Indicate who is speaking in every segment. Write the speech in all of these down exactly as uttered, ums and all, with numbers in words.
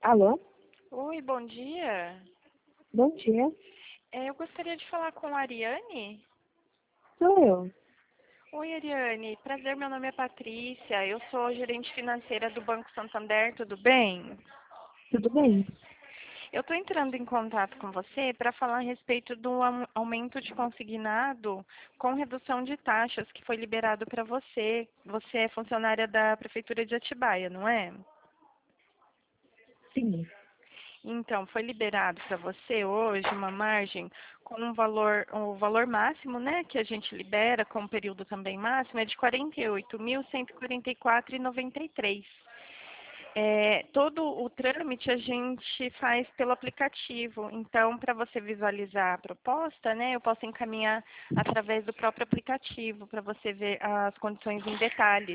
Speaker 1: Alô?
Speaker 2: Oi, bom dia.
Speaker 1: Bom dia.
Speaker 2: É, eu gostaria de falar com a Ariane.
Speaker 1: Sou eu.
Speaker 2: Oi, Ariane. Prazer, meu nome é Patrícia. Eu sou gerente financeira do Banco Santander, tudo bem?
Speaker 1: Tudo bem?
Speaker 2: Eu estou entrando em contato com você para falar a respeito do am- aumento de consignado com redução de taxas que foi liberado para você. Você é funcionária da Prefeitura de Atibaia, não é?
Speaker 1: Sim.
Speaker 2: Então, foi liberado para você hoje uma margem com um valor, o valor máximo, né, que a gente libera com um período também máximo é de quarenta e oito mil cento e quarenta e quatro reais e noventa e três centavos. É, todo o trâmite a gente faz pelo aplicativo. Então, para você visualizar a proposta, né, eu posso encaminhar através do próprio aplicativo para você ver as condições em detalhes.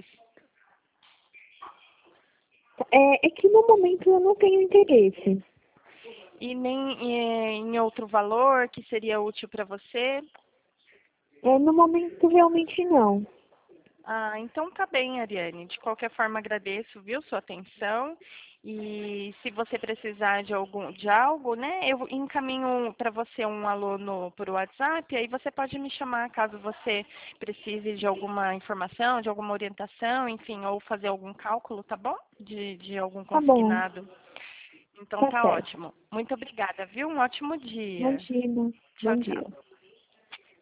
Speaker 1: É, é que no momento eu não tenho interesse.
Speaker 2: E nem é, em outro valor que seria útil para você.
Speaker 1: É, no momento realmente não.
Speaker 2: Ah, então tá bem, Ariane. De qualquer forma, agradeço, viu, sua atenção. E se você precisar de algum, de algo, né, eu encaminho para você um aluno por WhatsApp, aí você pode me chamar caso você precise de alguma informação, de alguma orientação, enfim, ou fazer algum cálculo, tá bom? De, de algum
Speaker 1: Tá bom.
Speaker 2: consignado. Então
Speaker 1: Tá
Speaker 2: tá
Speaker 1: certo.
Speaker 2: ótimo. Muito obrigada, viu? Um ótimo dia.
Speaker 1: Imagina.
Speaker 2: Tchau,
Speaker 1: Bom dia.
Speaker 2: tchau.